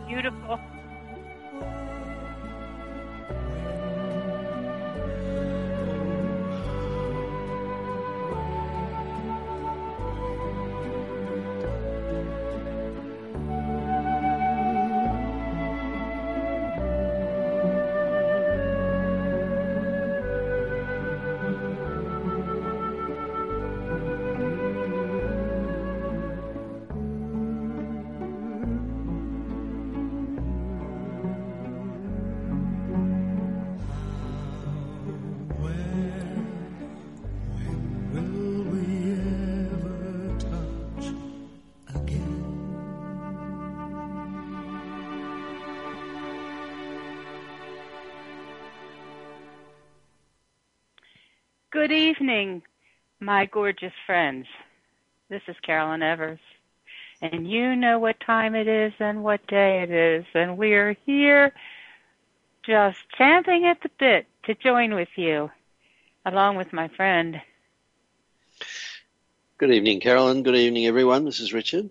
beautiful. Good evening, my gorgeous friends. This is Carolyn Evers, and you know what time it is and what day it is, and we are here just champing at the bit to join with you, along with my friend. Good evening, Carolyn. Good evening, everyone. This is Richard.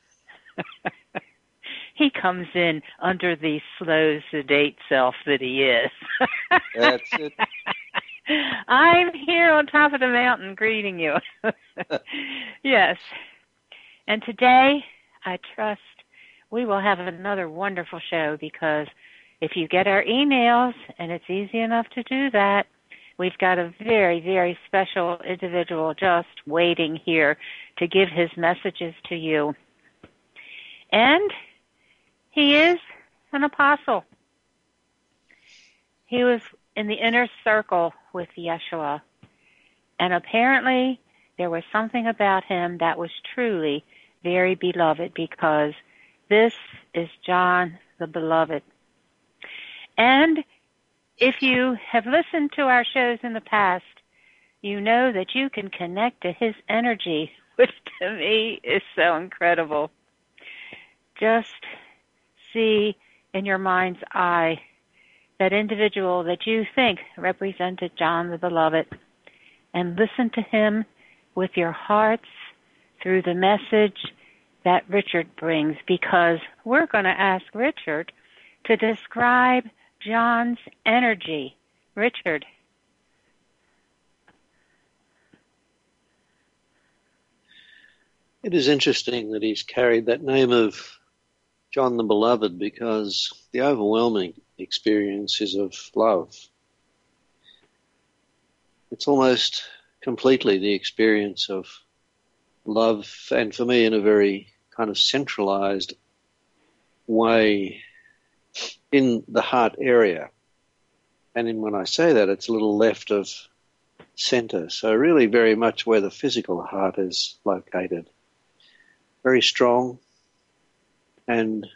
He comes in under the slow, sedate self that he is. That's it. I'm here on top of the mountain greeting you. Yes. And today, I trust we will have another wonderful show, because if you get our emails, and it's easy enough to do that, we've got a very, very special individual just waiting here to give his messages to you. And he is an apostle. He was in the inner circle with Yeshua, and apparently there was something about him that was truly very beloved, because this is John the Beloved. And if you have listened to our shows in the past, you know that you can connect to his energy, which to me is so incredible. Just see in your mind's eye that individual that you think represented John the Beloved, and listen to him with your hearts through the message that Richard brings, because we're going to ask Richard to describe John's energy. Richard. It is interesting that he's carried that name of John the Beloved, because the overwhelming experience is of love. It's almost completely the experience of love, and for me in a very kind of centralized way in the heart area. And when I say that, it's a little left of center, so really very much where the physical heart is located. Very strong, and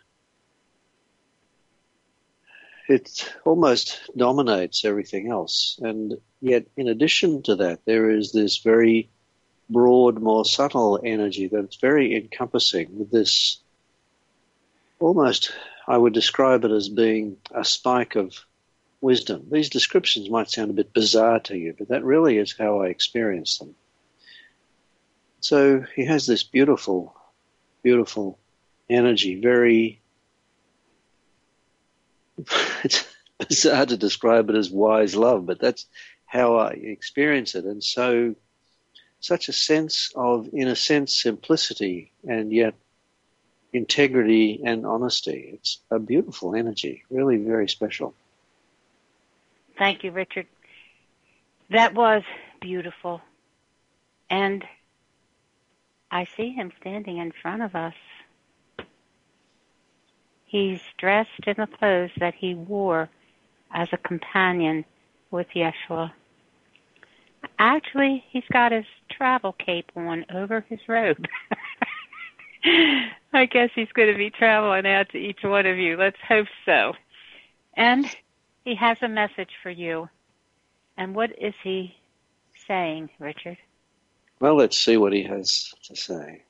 it almost dominates everything else. And yet, in addition to that, there is this very broad, more subtle energy that's very encompassing, with this almost, I would describe it as being a spike of wisdom. These descriptions might sound a bit bizarre to you, but that really is how I experience them. So he has this beautiful, beautiful energy, very... It's bizarre to describe it as wise love, but that's how I experience it. And so such a sense of, in a sense, simplicity, and yet integrity and honesty. It's a beautiful energy, really very special. Thank you, Richard. That was beautiful. And I see him standing in front of us. He's dressed in the clothes that he wore as a companion with Yeshua. Actually, he's got his travel cape on over his robe. I guess he's going to be traveling out to each one of you. Let's hope so. And he has a message for you. And what is he saying, Richard? Well, let's see what he has to say.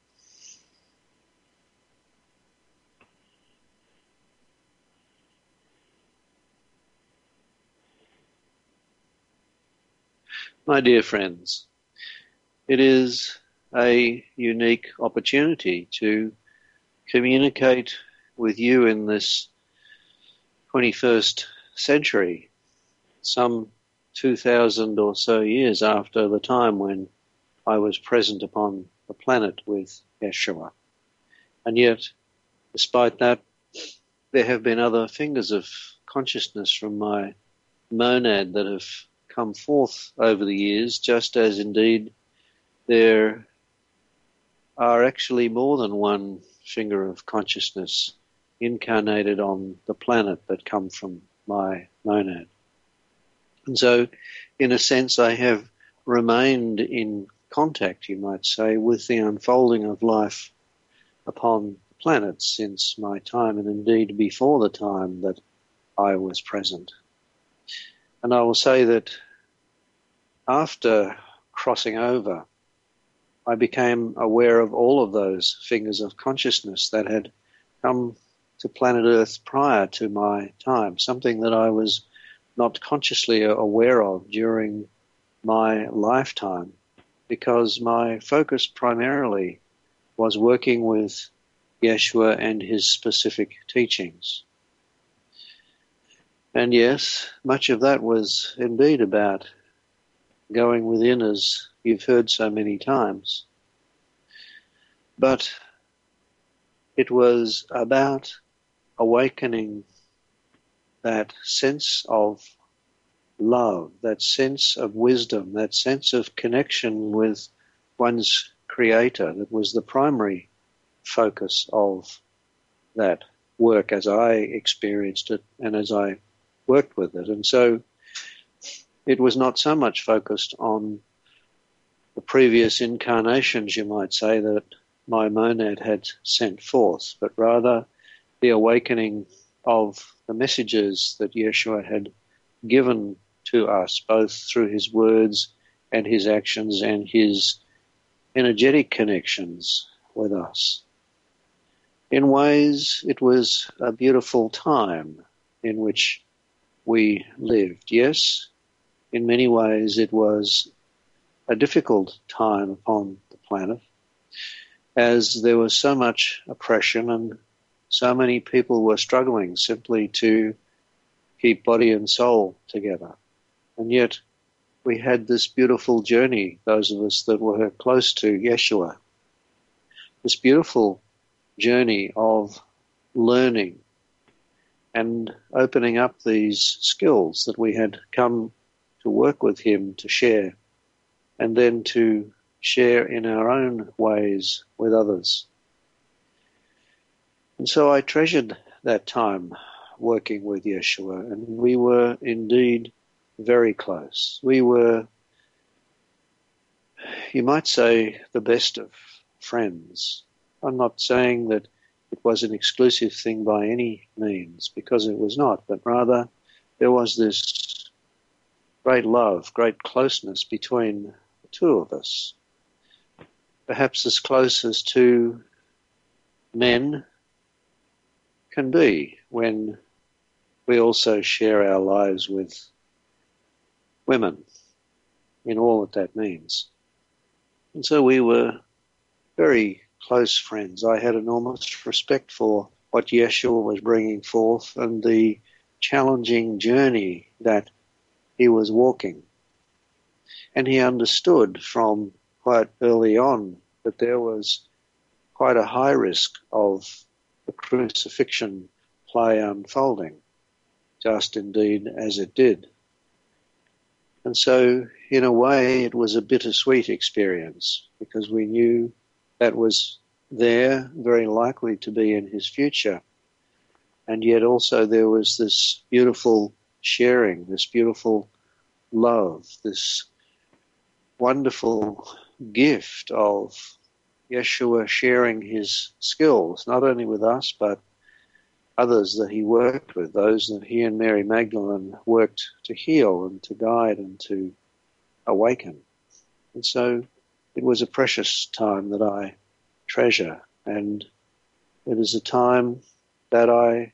My dear friends, it is a unique opportunity to communicate with you in this 21st century, some 2,000 or so years after the time when I was present upon the planet with Yeshua. And yet, despite that, there have been other fingers of consciousness from my monad that have come forth over the years, just as indeed there are actually more than one finger of consciousness incarnated on the planet that come from my monad. And so, in a sense, I have remained in contact, you might say, with the unfolding of life upon the planet since my time, and indeed before the time that I was present. And I will say that after crossing over, I became aware of all of those fingers of consciousness that had come to planet Earth prior to my time, something that I was not consciously aware of during my lifetime, because my focus primarily was working with Yeshua and his specific teachings. And yes, much of that was indeed about going within, as you've heard so many times. But it was about awakening that sense of love, that sense of wisdom, that sense of connection with one's Creator that was the primary focus of that work as I experienced it and as I worked with it. And so it was not so much focused on the previous incarnations, you might say, that my monad had sent forth, but rather the awakening of the messages that Yeshua had given to us, both through his words and his actions and his energetic connections with us. In ways, it was a beautiful time in which we lived. Yes, in many ways it was a difficult time upon the planet, as there was so much oppression and so many people were struggling simply to keep body and soul together. And yet we had this beautiful journey, those of us that were close to Yeshua, this beautiful journey of learning and opening up these skills that we had come to work with him to share, and then to share in our own ways with others. And so I treasured that time working with Yeshua, and we were indeed very close. We were, you might say, the best of friends. I'm not saying that it was an exclusive thing by any means, because it was not, but rather there was this great love, great closeness between the two of us. Perhaps as close as two men can be when we also share our lives with women, in all that means. And so we were very close friends. I had enormous respect for what Yeshua was bringing forth and the challenging journey that he was walking. And he understood from quite early on that there was quite a high risk of the crucifixion play unfolding, just indeed as it did. And so, in a way, it was a bittersweet experience, because we knew that was there, very likely to be in his future. And yet also there was this beautiful sharing, this beautiful love, this wonderful gift of Yeshua sharing his skills, not only with us, but others that he worked with, those that he and Mary Magdalene worked to heal and to guide and to awaken. And so it was a precious time that I treasure, and it is a time that I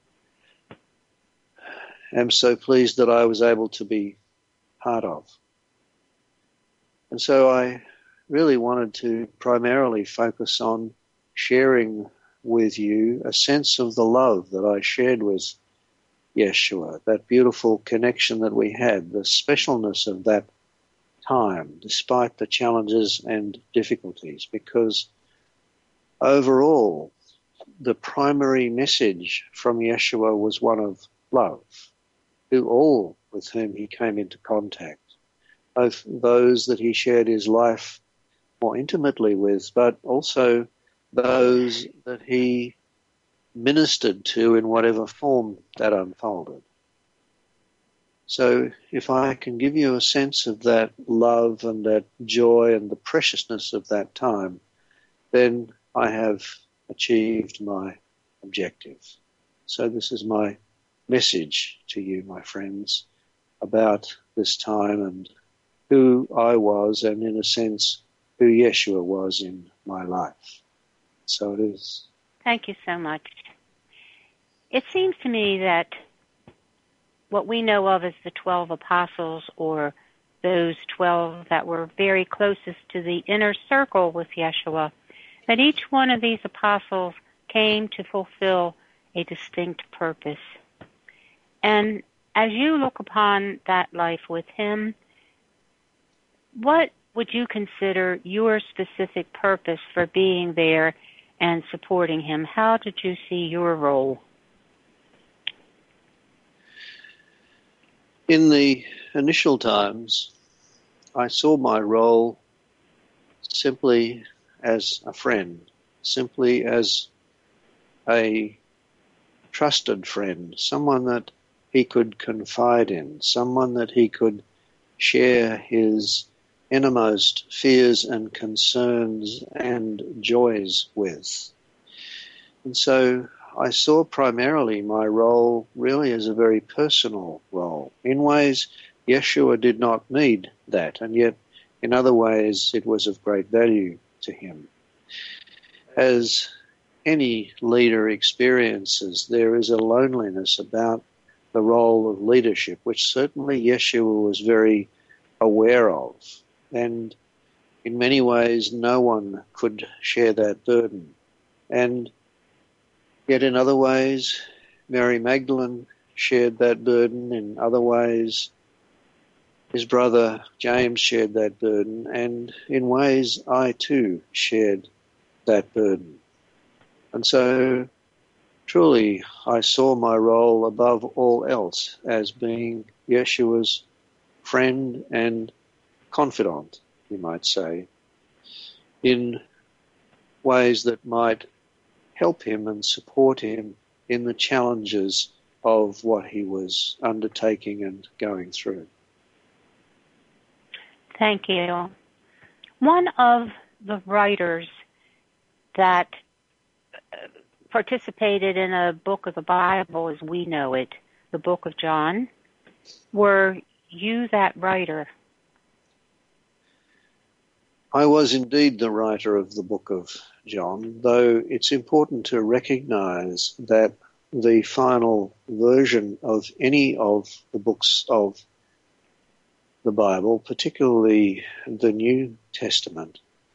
am so pleased that I was able to be part of. And so I really wanted to primarily focus on sharing with you a sense of the love that I shared with Yeshua, that beautiful connection that we had, the specialness of that time, despite the challenges and difficulties, because overall, the primary message from Yeshua was one of love to all with whom he came into contact, both those that he shared his life more intimately with, but also those that he ministered to in whatever form that unfolded. So if I can give you a sense of that love and that joy and the preciousness of that time, then I have achieved my objective. So this is my message to you, my friends, about this time and who I was and, in a sense, who Yeshua was in my life. So it is. Thank you so much. It seems to me that what we know of as the 12 apostles, or those 12 that were very closest to the inner circle with Yeshua, that each one of these apostles came to fulfill a distinct purpose. And as you look upon that life with him, what would you consider your specific purpose for being there and supporting him? How did you see your role? In the initial times, I saw my role simply as a friend, simply as a trusted friend, someone that he could confide in, someone that he could share his innermost fears and concerns and joys with. And so I saw primarily my role really as a very personal role. In ways, Yeshua did not need that, and yet in other ways it was of great value to him. As any leader experiences, there is a loneliness about the role of leadership, which certainly Yeshua was very aware of. And in many ways, no one could share that burden. And yet in other ways, Mary Magdalene shared that burden. In other ways, his brother James shared that burden. And in ways, I too shared that burden. And so truly, I saw my role above all else as being Yeshua's friend and confidant, you might say, in ways that might help him and support him in the challenges of what he was undertaking and going through. Thank you. One of the writers that participated in a book of the Bible as we know it, the book of John, were you that writer? I was indeed the writer of the book of John, though it's important to recognize that the final version of any of the books of the Bible, particularly the New Testament,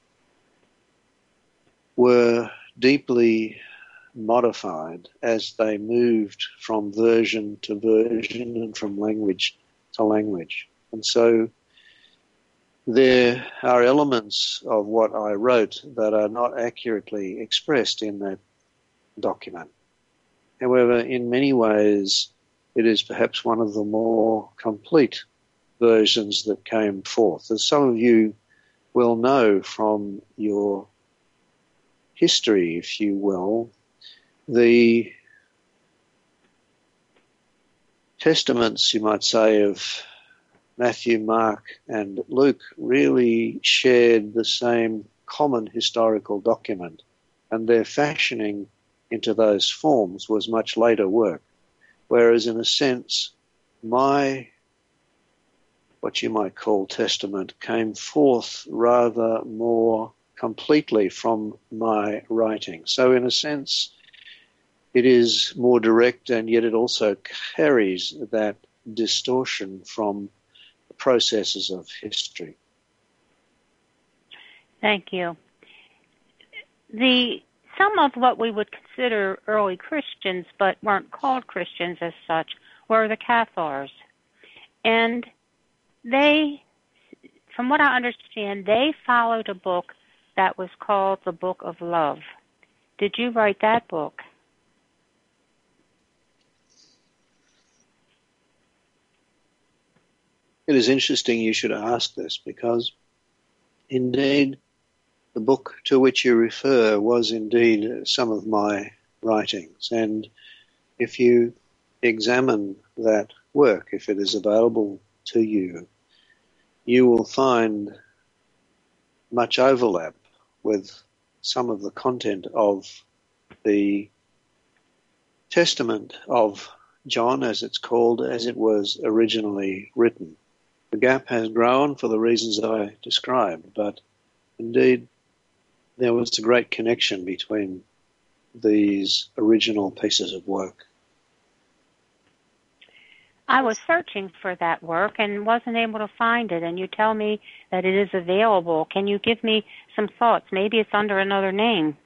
were deeply modified as they moved from version to version and from language to language. And so there are elements of what I wrote that are not accurately expressed in that document. However, in many ways, it is perhaps one of the more complete versions that came forth. As some of you will know from your history, if you will, the testaments, you might say, of Matthew, Mark, and Luke really shared the same common historical document, and their fashioning into those forms was much later work. Whereas, in a sense, my, what you might call testament, came forth rather more completely from my writing. So, in a sense, it is more direct, and yet it also carries that distortion from processes of history. Thank you. The some of what we would consider early Christians, but weren't called Christians as such, were the Cathars. And they, from what I understand, they followed a book that was called the Book of Love. Did you write that book? It is interesting you should ask this, because indeed the book to which you refer was indeed some of my writings. And if you examine that work, if it is available to you, you will find much overlap with some of the content of the Testament of John, as it's called, as it was originally written. The gap has grown for the reasons I described, but indeed there was a great connection between these original pieces of work. I was searching for that work and wasn't able to find it, and you tell me that it is available. Can you give me some thoughts? Maybe it's under another name.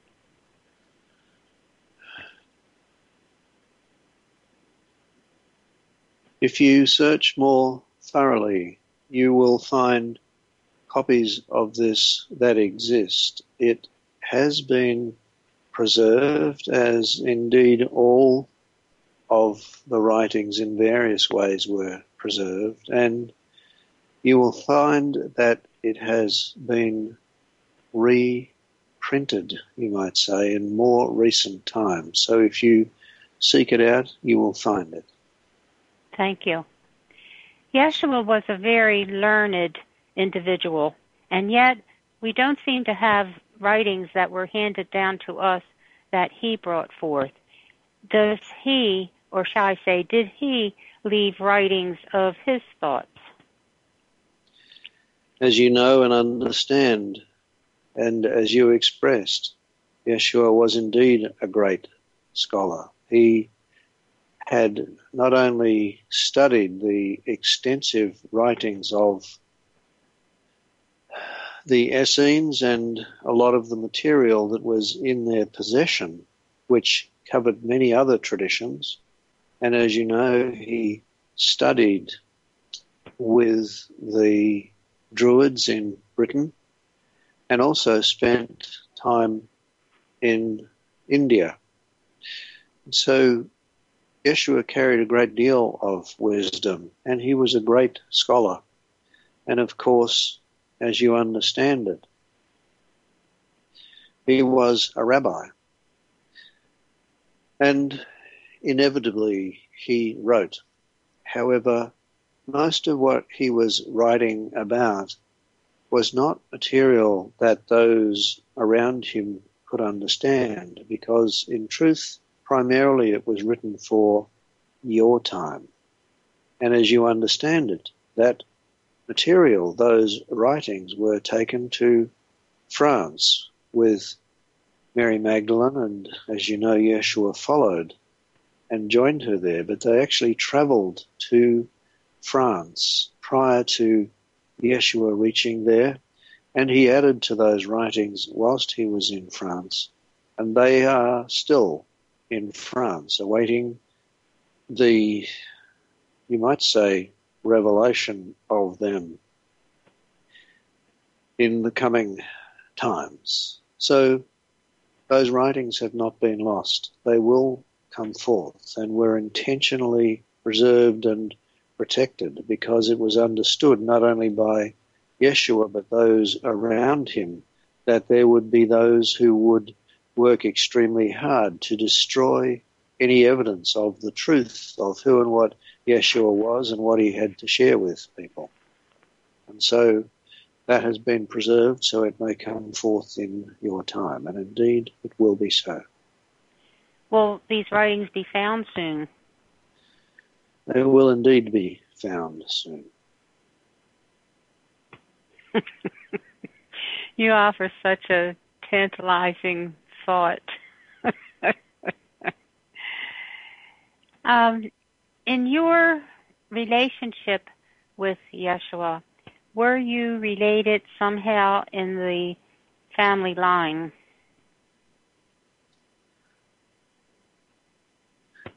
If you search more thoroughly, you will find copies of this that exist. It has been preserved, as indeed all of the writings in various ways were preserved, and you will find that it has been reprinted, you might say, in more recent times. So if you seek it out, you will find it. Thank you. Yeshua was a very learned individual, and yet we don't seem to have writings that were handed down to us that he brought forth. Does he, or shall I say, did he leave writings of his thoughts? As you know and understand, and as you expressed, Yeshua was indeed a great scholar. He had not only studied the extensive writings of the Essenes and a lot of the material that was in their possession, which covered many other traditions, and as you know, he studied with the Druids in Britain and also spent time in India. So Yeshua carried a great deal of wisdom, and he was a great scholar. And of course, as you understand it, he was a rabbi. And inevitably he wrote. However, most of what he was writing about was not material that those around him could understand, because in truth, primarily it was written for your time. And as you understand it, that material, those writings, were taken to France with Mary Magdalene, and as you know, Yeshua followed and joined her there, but they actually traveled to France prior to Yeshua reaching there, and he added to those writings whilst he was in France, and they are still in France, awaiting the, you might say, revelation of them in the coming times. So those writings have not been lost. They will come forth, and were intentionally preserved and protected because it was understood not only by Yeshua but those around him that there would be those who would work extremely hard to destroy any evidence of the truth of who and what Yeshua was and what he had to share with people. And so that has been preserved so it may come forth in your time, and indeed it will be so. Will these writings be found soon? They will indeed be found soon. You offer such a tantalizing thought. In your relationship with Yeshua, were you related somehow in the family line?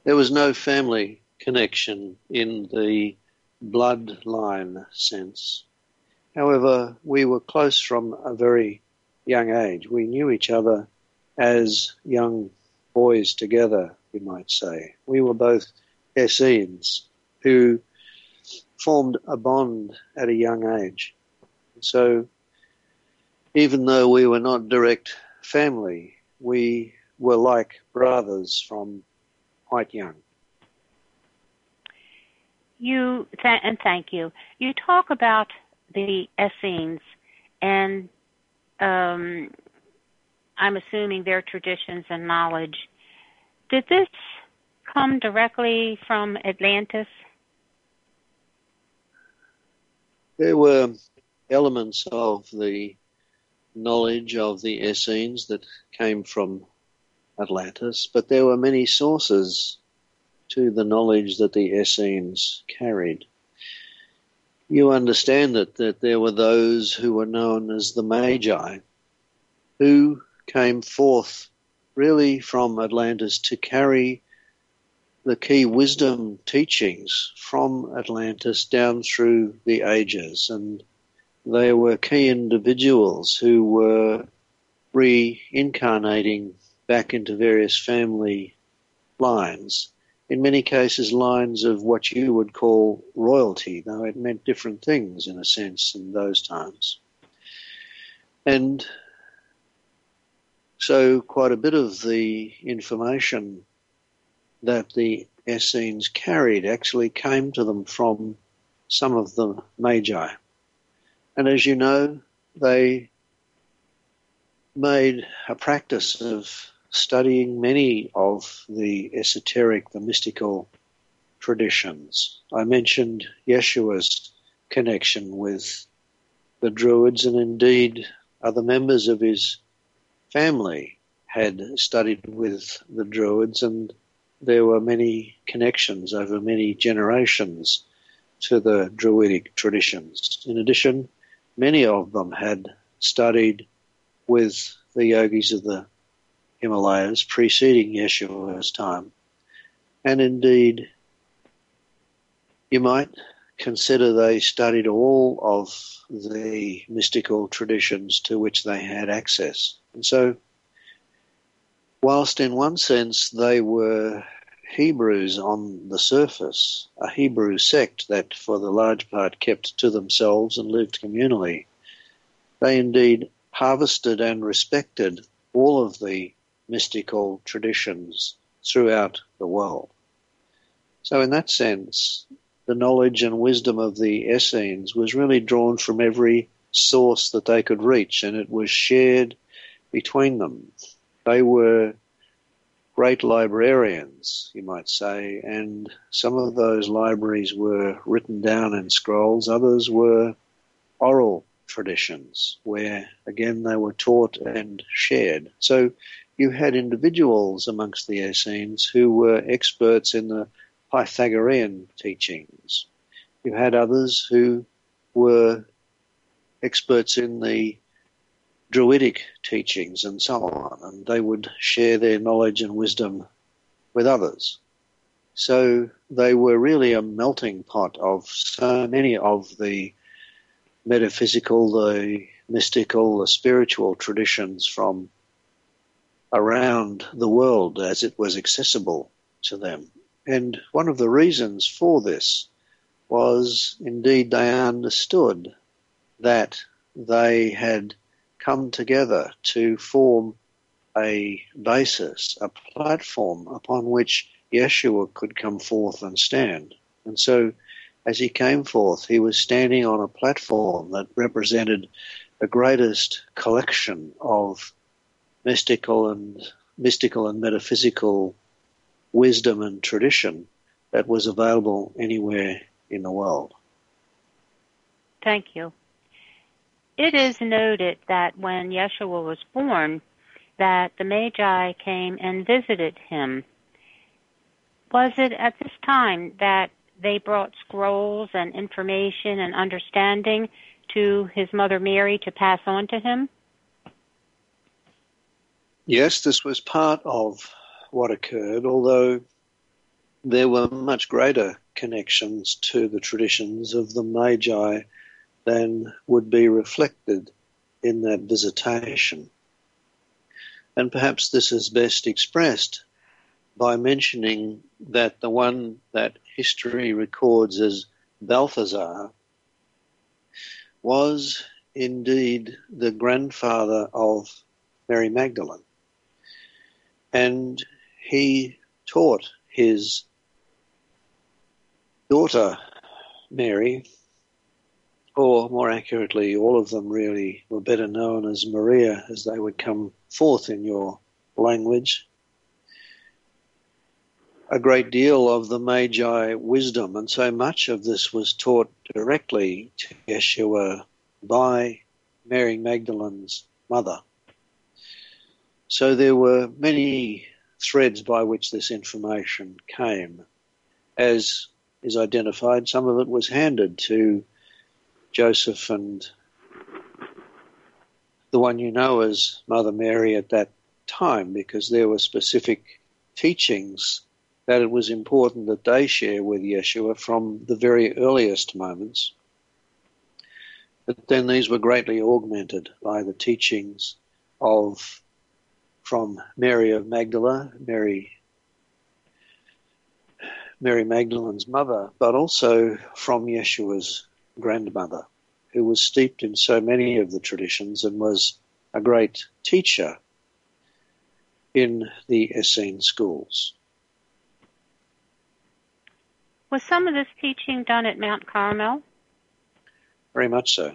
There was no family connection in the bloodline sense. However, we were close from a very young age. We knew each other as young boys together, you might say. We were both Essenes who formed a bond at a young age. So even though we were not direct family, we were like brothers from quite young. And thank you. You talk about the Essenes, and I'm assuming their traditions and knowledge. Did this come directly from Atlantis? There were elements of the knowledge of the Essenes that came from Atlantis, but there were many sources to the knowledge that the Essenes carried. You understand that there were those who were known as the Magi, who came forth really from Atlantis to carry the key wisdom teachings from Atlantis down through the ages. And they were key individuals who were reincarnating back into various family lines. In many cases, lines of what you would call royalty, though it meant different things in a sense in those times. And so quite a bit of the information that the Essenes carried actually came to them from some of the Magi. And as you know, they made a practice of studying many of the esoteric, the mystical traditions. I mentioned Yeshua's connection with the Druids, and indeed other members of his family had studied with the Druids, and there were many connections over many generations to the Druidic traditions. In addition, many of them had studied with the yogis of the Himalayas preceding Yeshua's time. And indeed, you might consider they studied all of the mystical traditions to which they had access. And so, whilst in one sense they were Hebrews on the surface, a Hebrew sect that for the large part kept to themselves and lived communally, they indeed harvested and respected all of the mystical traditions throughout the world. So in that sense, the knowledge and wisdom of the Essenes was really drawn from every source that they could reach, and it was shared between them. They were great librarians, you might say, and some of those libraries were written down in scrolls, others were oral traditions, where again they were taught and shared. So you had individuals amongst the Essenes who were experts in the Pythagorean teachings. You had others who were experts in the Druidic teachings and so on, and they would share their knowledge and wisdom with others. So they were really a melting pot of so many of the metaphysical, the mystical, the spiritual traditions from around the world as it was accessible to them. And one of the reasons for this was indeed they understood that they had come together to form a basis, a platform upon which Yeshua could come forth and stand. And so as he came forth, he was standing on a platform that represented the greatest collection of mystical and metaphysical wisdom and tradition that was available anywhere in the world. Thank you. It is noted that when Yeshua was born, that the Magi came and visited him. Was it at this time that they brought scrolls and information and understanding to his mother Mary to pass on to him? Yes, this was part of what occurred, although there were much greater connections to the traditions of the Magi than would be reflected in that visitation. And perhaps this is best expressed by mentioning that the one that history records as Balthazar was indeed the grandfather of Mary Magdalene. And he taught his daughter Mary, or more accurately, all of them really were better known as Maria, as they would come forth in your language, a great deal of the Magi wisdom, and so much of this was taught directly to Yeshua by Mary Magdalene's mother. So there were many threads by which this information came. As is identified, some of it was handed to Joseph and the one you know as Mother Mary at that time, because there were specific teachings that it was important that they share with Yeshua from the very earliest moments. But then these were greatly augmented by the teachings from Mary of Magdala, Mary Magdalene's mother, but also from Yeshua's grandmother, who was steeped in so many of the traditions and was a great teacher in the Essene schools. Was some of this teaching done at Mount Carmel? Very much so.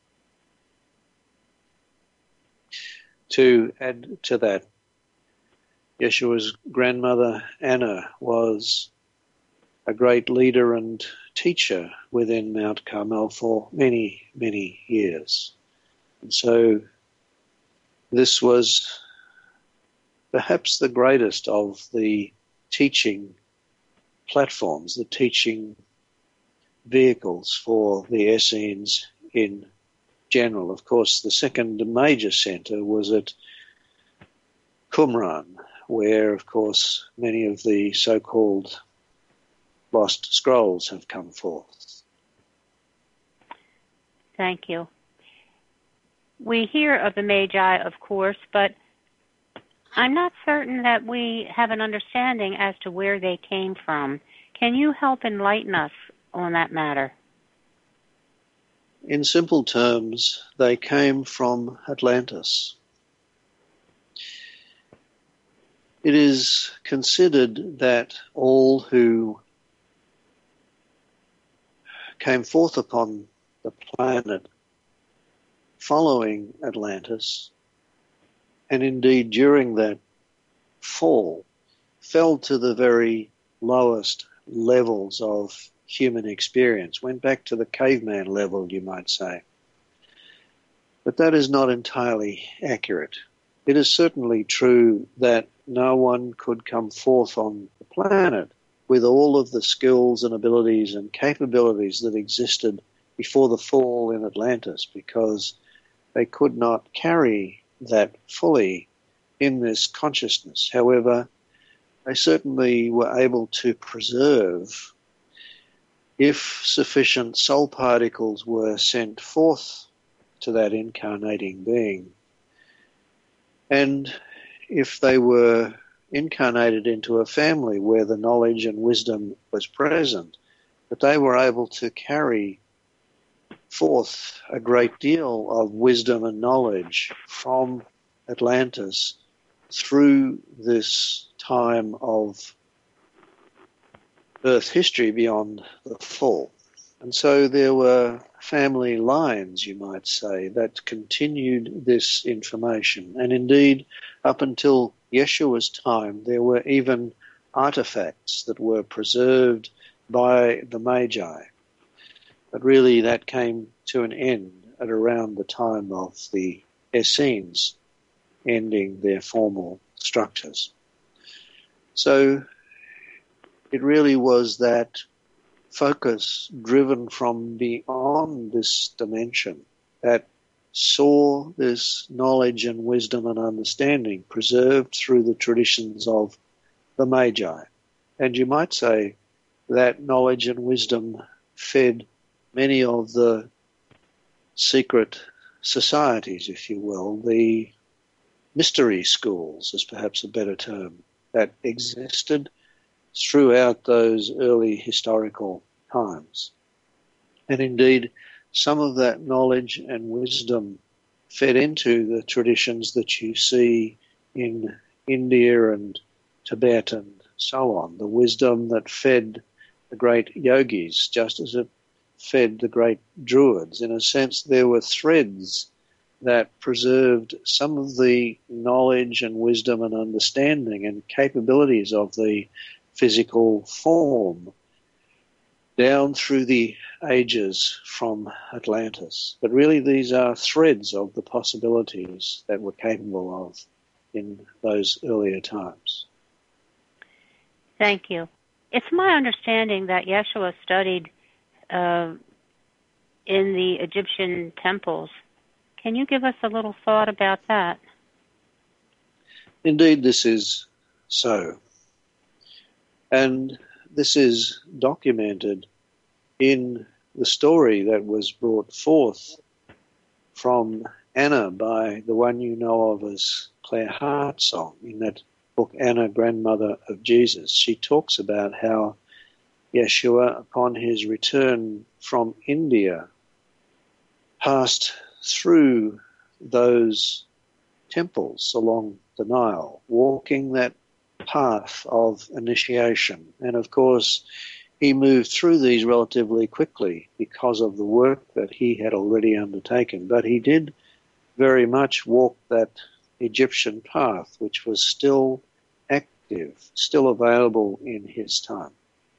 To add to that, Yeshua's grandmother, Anna, was a great leader and teacher within Mount Carmel for many, many years. And so this was perhaps the greatest of the teaching platforms, the teaching vehicles for the Essenes in general. Of course, the second major centre was at Qumran, where, of course, many of the so-called lost scrolls have come forth. Thank you. We hear of the Magi, of course, but I'm not certain that we have an understanding as to where they came from. Can you help enlighten us on that matter? In simple terms, they came from Atlantis. It is considered that all who came forth upon the planet following Atlantis, and indeed during that fall, fell to the very lowest levels of human experience, went back to the caveman level, you might say. But that is not entirely accurate. It is certainly true that no one could come forth on the planet with all of the skills and abilities and capabilities that existed before the fall in Atlantis, because they could not carry that fully in this consciousness. However, they certainly were able to preserve, if sufficient soul particles were sent forth to that incarnating being, and if they were incarnated into a family where the knowledge and wisdom was present, that they were able to carry forth a great deal of wisdom and knowledge from Atlantis through this time of Earth history beyond the fall. And so there were family lines, you might say, that continued this information. And indeed, up until Yeshua's time, there were even artifacts that were preserved by the Magi. But really that came to an end at around the time of the Essenes ending their formal structures. So it really was that focus driven from beyond this dimension that saw this knowledge and wisdom and understanding preserved through the traditions of the Magi And you might say that knowledge and wisdom fed many of the secret societies, if you will, the mystery schools is perhaps a better term, that existed throughout those early historical times. And indeed, some of that knowledge and wisdom fed into the traditions that you see in India and Tibet and so on, the wisdom that fed the great yogis, just as it fed the great druids. In a sense, there were threads that preserved some of the knowledge and wisdom and understanding and capabilities of the physical form down through the ages from Atlantis. But really these are threads of the possibilities that we're capable of in those earlier times. Thank you. It's my understanding that Yeshua studied in the Egyptian temples. Can you give us a little thought about that? Indeed, this is so. And this is documented in the story that was brought forth from Anna by the one you know of as Claire Hartsong in that book, Anna, Grandmother of Jesus. She talks about how Yeshua, upon his return from India, passed through those temples along the Nile, walking that path of initiation. And of course, he moved through these relatively quickly because of the work that he had already undertaken. But he did very much walk that Egyptian path, which was still active, still available in his time.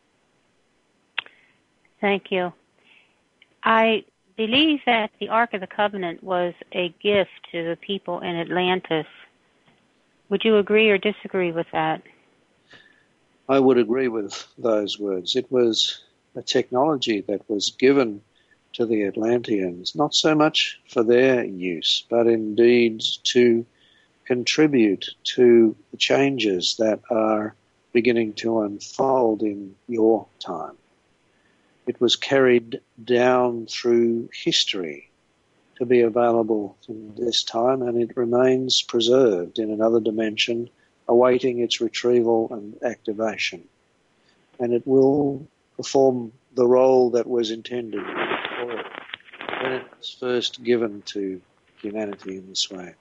Thank you. I believe that the Ark of the Covenant was a gift to the people in Atlantis. Would you agree or disagree with that? I would agree with those words. It was a technology that was given to the Atlanteans, not so much for their use, but indeed to contribute to the changes that are beginning to unfold in your time. It was carried down through history to be available in this time, and it remains preserved in another dimension, awaiting its retrieval and activation. And it will perform the role that was intended for it when it was first given to humanity in this way.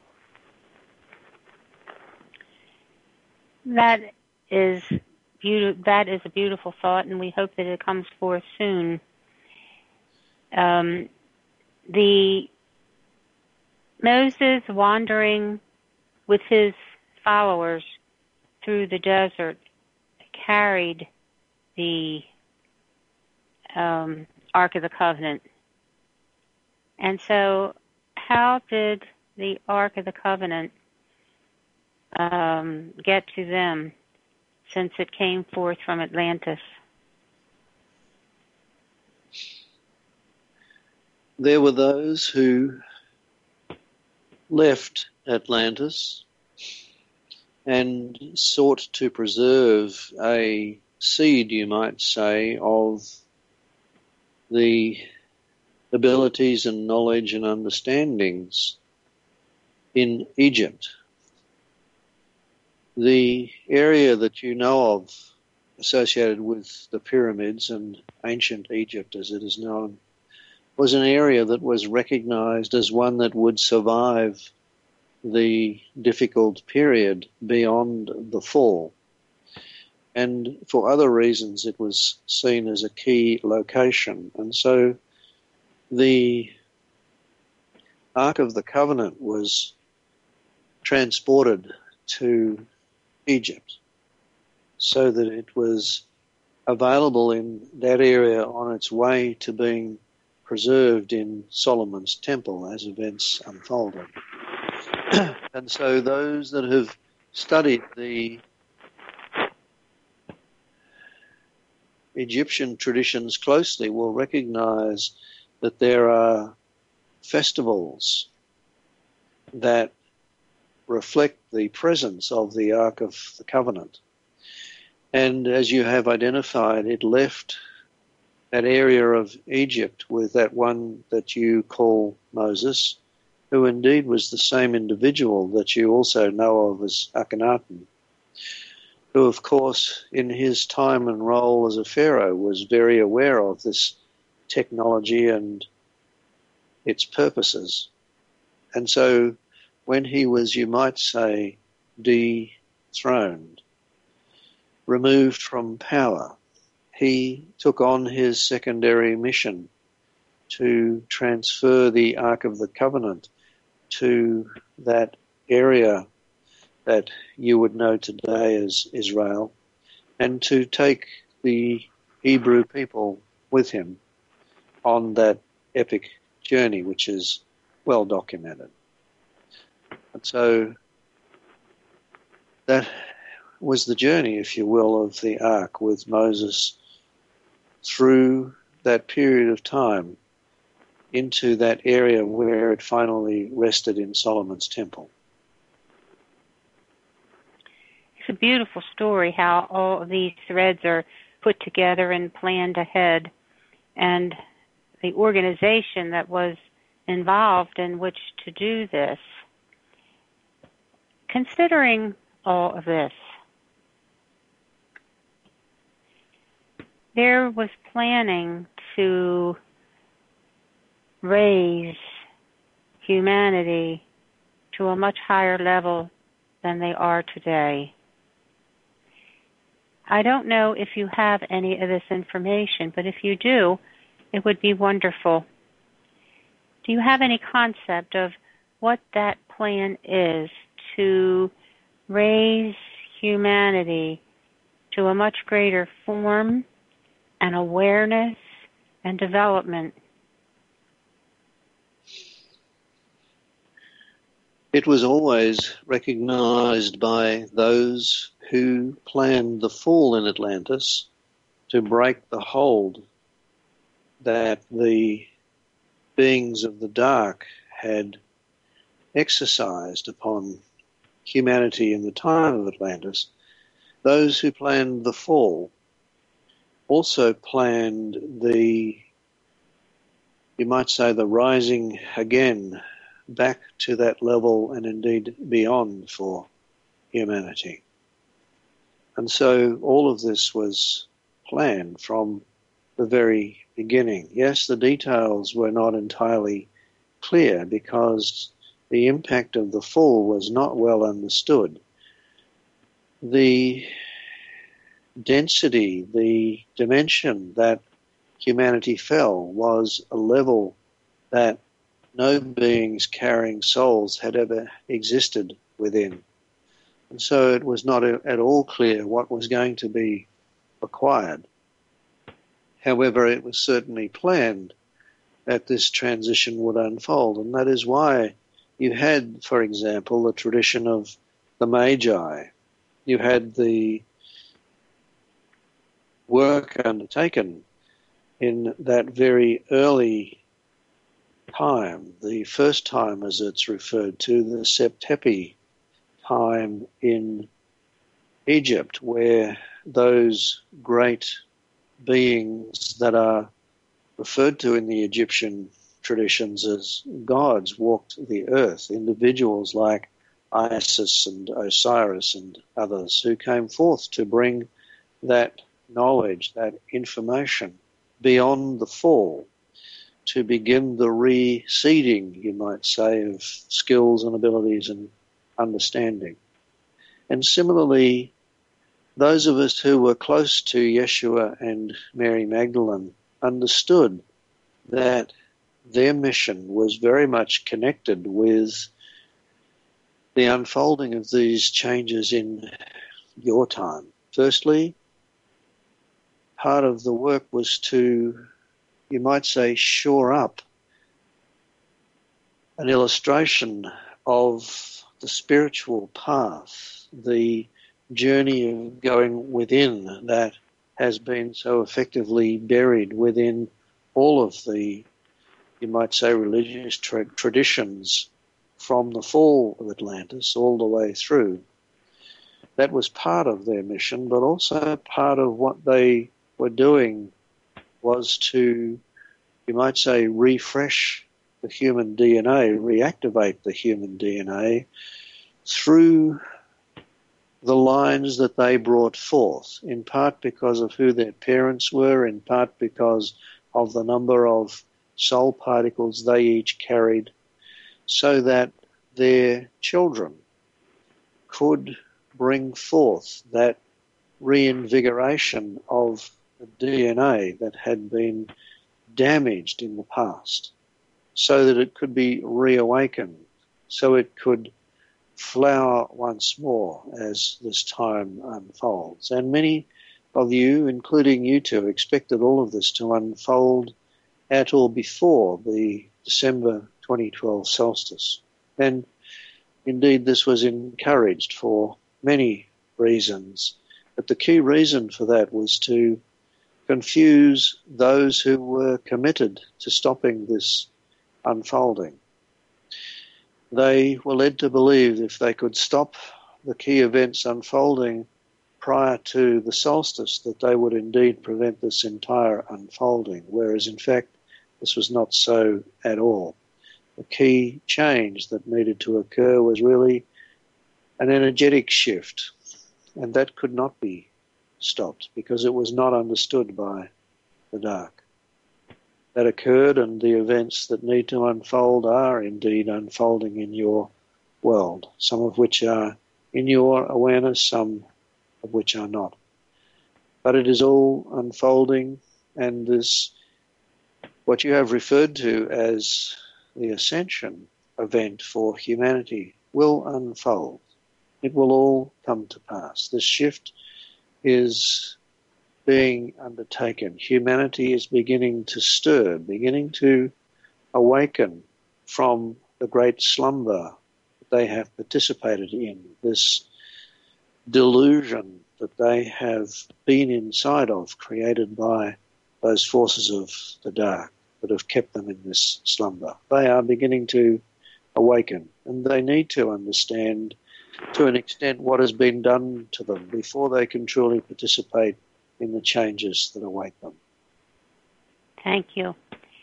That is a beautiful thought, and we hope that it comes forth soon. The Moses wandering with his followers through the desert carried the Ark of the Covenant. And so how did the Ark of the Covenant get to them since it came forth from Atlantis? There were those who left Atlantis and sought to preserve a seed, you might say, of the abilities and knowledge and understandings in Egypt. The area that you know of associated with the pyramids and ancient Egypt as it is known was an area that was recognized as one that would survive the difficult period beyond the fall. And for other reasons, it was seen as a key location. And so the Ark of the Covenant was transported to Egypt so that it was available in that area on its way to being preserved in Solomon's temple as events unfolded. And so those that have studied the Egyptian traditions closely will recognize that there are festivals that reflect the presence of the Ark of the Covenant. And as you have identified, it left that area of Egypt with that one that you call Moses, who indeed was the same individual that you also know of as Akhenaten, who of course in his time and role as a pharaoh was very aware of this technology and its purposes. And so when he was, you might say, dethroned, removed from power, he took on his secondary mission to transfer the Ark of the Covenant to that area that you would know today as Israel, and to take the Hebrew people with him on that epic journey, which is well documented. And so that was the journey, if you will, of the Ark with Moses through that period of time into that area where it finally rested in Solomon's temple. It's a beautiful story how all of these threads are put together and planned ahead, and the organization that was involved in which to do this. Considering all of this, there was planning to raise humanity to a much higher level than they are today. I don't know if you have any of this information, but if you do, it would be wonderful. Do you have any concept of what that plan is to raise humanity to a much greater form and awareness and development? It was always recognized by those who planned the fall in Atlantis to break the hold that the beings of the dark had exercised upon humanity in the time of Atlantis. Those who planned the fall also planned the, you might say, the rising again back to that level and indeed beyond for humanity. And so all of this was planned from the very beginning. Yes, the details were not entirely clear because the impact of the fall was not well understood. The density, the dimension that humanity fell was a level that no beings carrying souls had ever existed within. And so it was not at all clear what was going to be required. However, it was certainly planned that this transition would unfold, and that is why you had, for example, the tradition of the Magi. You had the work undertaken in that very early time, the first time as it's referred to, the Septepi time in Egypt, where those great beings that are referred to in the Egyptian traditions as gods walked the earth, individuals like Isis and Osiris and others who came forth to bring that knowledge, that information beyond the fall, to begin the reseeding, you might say, of skills and abilities and understanding. And similarly, those of us who were close to Yeshua and Mary Magdalene understood that their mission was very much connected with the unfolding of these changes in your time. Firstly, part of the work was to, you might say, shore up an illustration of the spiritual path, the journey of going within that has been so effectively buried within all of the, you might say, religious traditions from the fall of Atlantis all the way through. that was part of their mission, but also part of what they were doing was to, you might say, refresh the human DNA, reactivate the human DNA through the lines that they brought forth, in part because of who their parents were, in part because of the number of soul particles they each carried, so that their children could bring forth that reinvigoration of the DNA that had been damaged in the past, so that it could be reawakened, so it could flower once more as this time unfolds. And many of you, including you two, expected all of this to unfold at or before the December 2012 solstice. And indeed, this was encouraged for many reasons. But the key reason for that was to confuse those who were committed to stopping this unfolding. They were led to believe if they could stop the key events unfolding prior to the solstice, that they would indeed prevent this entire unfolding, whereas in fact this was not so at all. The key change that needed to occur was really an energetic shift, and that could not be stopped because it was not understood by the dark. That occurred, and the events that need to unfold are indeed unfolding in your world, some of which are in your awareness, some of which are not. But it is all unfolding, and this, what you have referred to as the ascension event for humanity, will unfold. It will all come to pass. This shift is being undertaken. Humanity is beginning to stir, beginning to awaken from the great slumber that they have participated in, this delusion that they have been inside of, created by those forces of the dark that have kept them in this slumber. They are beginning to awaken, and they need to understand to an extent what has been done to them before they can truly participate in the changes that await them. Thank you.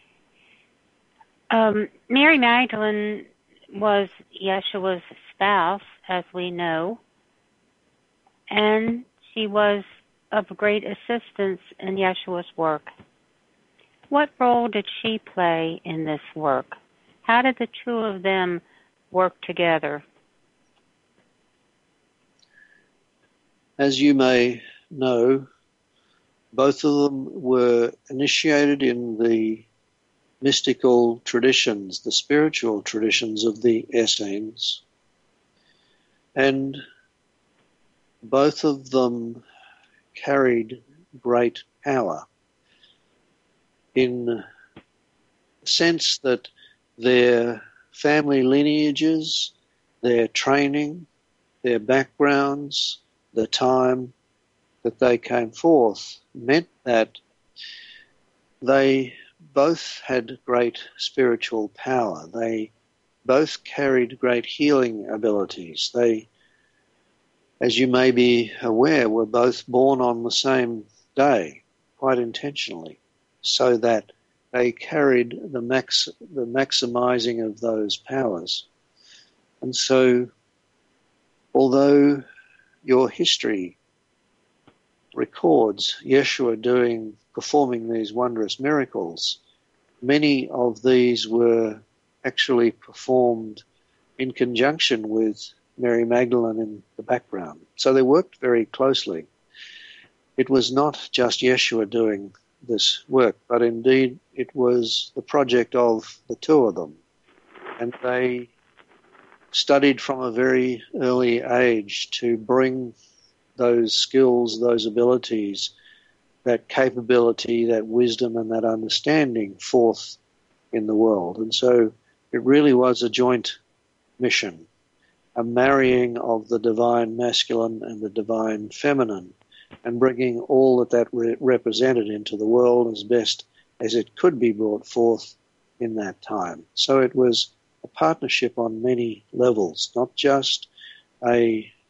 Mary Magdalene was Yeshua's spouse, as we know, and she was of great assistance in Yeshua's work. What role did she play in this work? How did the two of them work together? As you may know, both of them were initiated in the mystical traditions, the spiritual traditions of the Essenes, and both of them carried great power in the sense that their family lineages, their training, their backgrounds, the time that they came forth meant that they both had great spiritual power. They both carried great healing abilities. They, as you may be aware, were both born on the same day, quite intentionally, so that they carried the maximizing of those powers. And so, although your history records Yeshua performing these wondrous miracles, many of these were actually performed in conjunction with Mary Magdalene in the background. So they worked very closely. It was not just Yeshua doing this work, but indeed it was the project of the two of them. And they studied from a very early age to bring those skills, those abilities, that capability, that wisdom and that understanding forth in the world. And so it really was a joint mission, a marrying of the divine masculine and the divine feminine, and bringing all that represented into the world as best as it could be brought forth in that time. So it was a partnership on many levels, not just a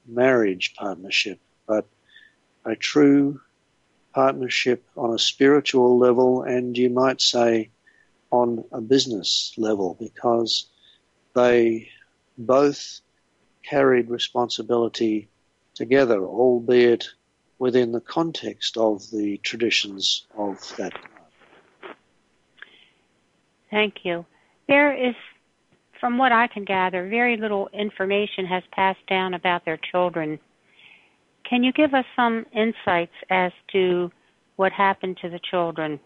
marriage partnership, but a true partnership on a spiritual level, and you might say on a business level, because they both carried responsibility together, albeit within the context of the traditions of that time. Thank you. There is, from what I can gather, very little information has passed down about their children. Can you give us some insights as to what happened to the children?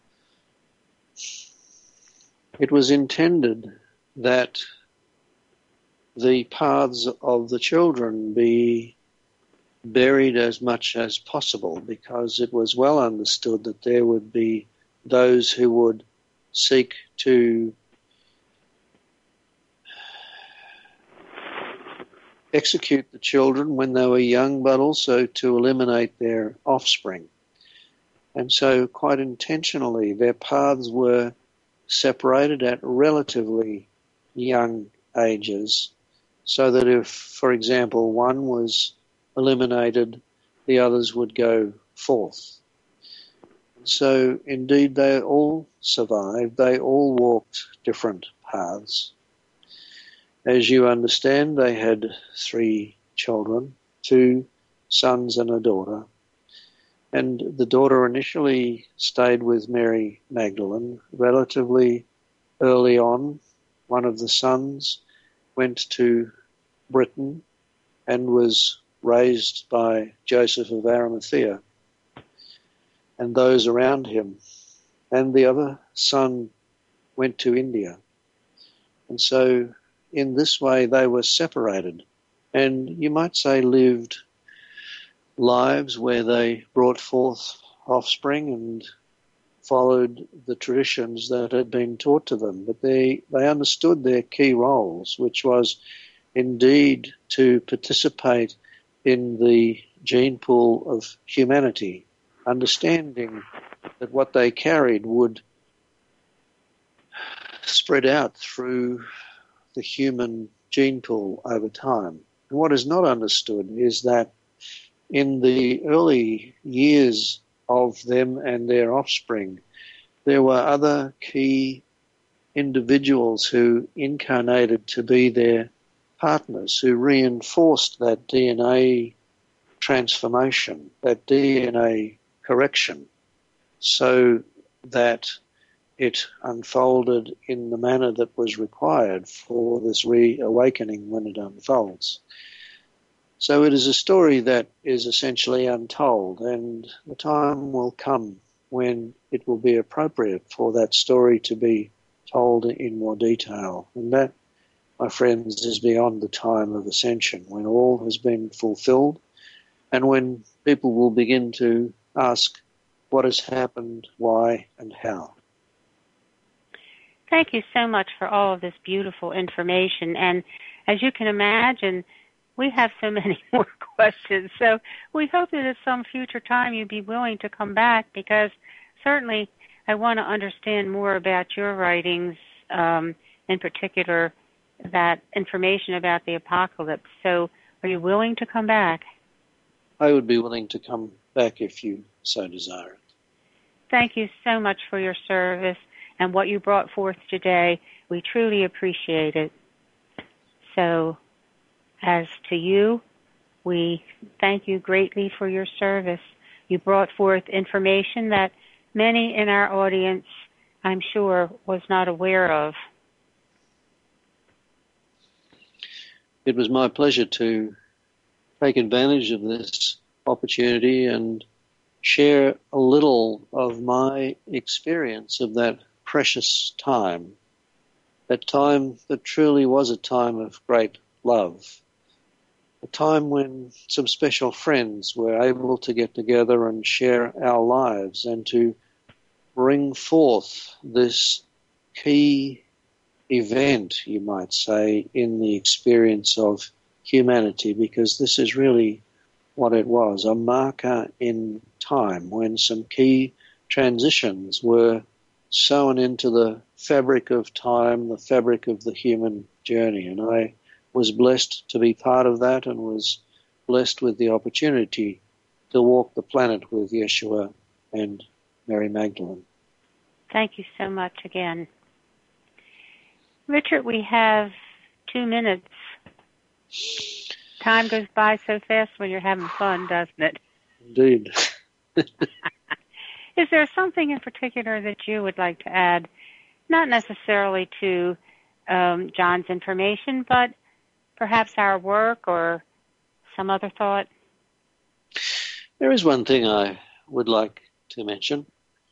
It was intended that the paths of the children be buried as much as possible, because it was well understood that there would be those who would seek to execute the children when they were young, but also to eliminate their offspring. And so quite intentionally their paths were separated at relatively young ages, so that if, for example, one was eliminated, the others would go forth. So indeed they all survived, they all walked different paths. As you understand, they had 3 children, 2 sons and a daughter. And the daughter initially stayed with Mary Magdalene. Relatively early on, one of the sons went to Britain and was raised by Joseph of Arimathea and those around him. And the other son went to India. And so in this way they were separated, and you might say lived lives where they brought forth offspring and followed the traditions that had been taught to them. But they understood their key roles, which was indeed to participate in the gene pool of humanity, understanding that what they carried would spread out through the human gene pool over time. And what is not understood is that in the early years of them and their offspring, there were other key individuals who incarnated to be their partners, who reinforced that DNA transformation, that DNA correction, so that it unfolded in the manner that was required for this reawakening when it unfolds. So it is a story that is essentially untold, and the time will come when it will be appropriate for that story to be told in more detail. And that, my friends, is beyond the time of ascension, when all has been fulfilled and when people will begin to ask what has happened, why, and how. Thank you so much for all of this beautiful information. And as you can imagine, we have so many more questions. So we hope that at some future time you'd be willing to come back, because certainly I want to understand more about your writings, in particular that information about the apocalypse. So are you willing to come back? I would be willing to come back if you so desire it. Thank you so much for your service and what you brought forth today. We truly appreciate it. So, as to you, we thank you greatly for your service. You brought forth information that many in our audience, I'm sure, was not aware of. It was my pleasure to take advantage of this opportunity and share a little of my experience of that precious time, that time that truly was a time of great love, a time when some special friends were able to get together and share our lives and to bring forth this key event, you might say, in the experience of humanity, because this is really what it was, a marker in time when some key transitions were sewn into the fabric of time, the fabric of the human journey. And I was blessed to be part of that and was blessed with the opportunity to walk the planet with Yeshua and Mary Magdalene. Thank you so much again. Richard, we have 2 minutes. Time goes by so fast when you're having fun, doesn't it? Indeed. Is there something in particular that you would like to add, not necessarily to John's information, but perhaps our work or some other thought? There is one thing I would like to mention.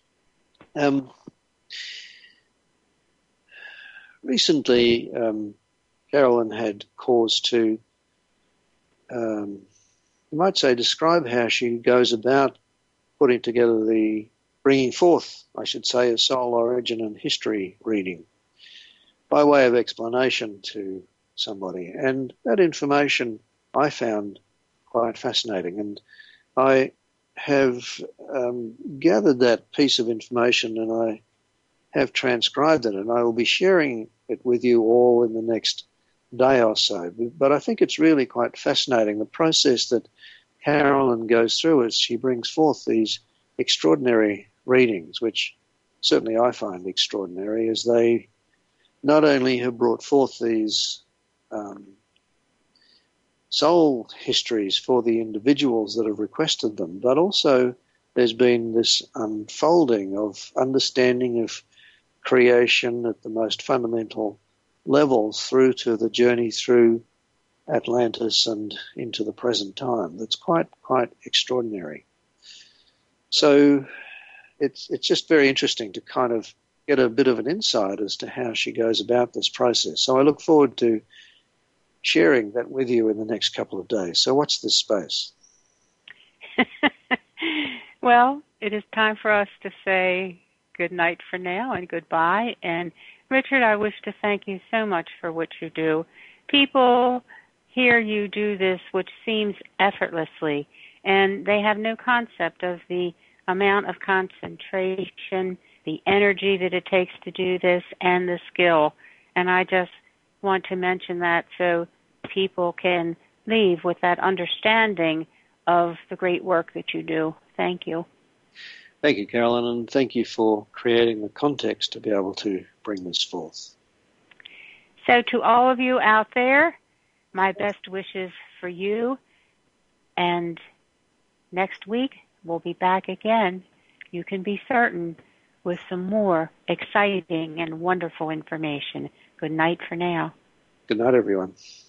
Recently, Carolyn had cause to, you might say, describe how she goes about putting together bringing forth, I should say, a soul origin and history reading by way of explanation to somebody. And that information I found quite fascinating. And I have gathered that piece of information and I have transcribed it, and I will be sharing it with you all in the next day or so. But I think it's really quite fascinating, the process that Carolyn goes through as she brings forth these extraordinary readings, which certainly I find extraordinary, as they not only have brought forth these soul histories for the individuals that have requested them, but also there's been this unfolding of understanding of creation at the most fundamental levels through to the journey through Atlantis and into the present time. That's quite extraordinary. So it's just very interesting to kind of get a bit of an insight as to how she goes about this process. So I look forward to sharing that with you in the next couple of days. So watch this space. Well, it is time for us to say good night for now and goodbye. And Richard, I wish to thank you so much for what you do. People hear you do this, which seems effortlessly, and they have no concept of the amount of concentration, the energy that it takes to do this, and the skill. And I just want to mention that so people can leave with that understanding of the great work that you do. Thank you. Thank you, Carolyn, and thank you for creating the context to be able to bring this forth. So to all of you out there, my best wishes for you. And next week, we'll be back again. You can be certain, with some more exciting and wonderful information. Good night for now. Good night, everyone.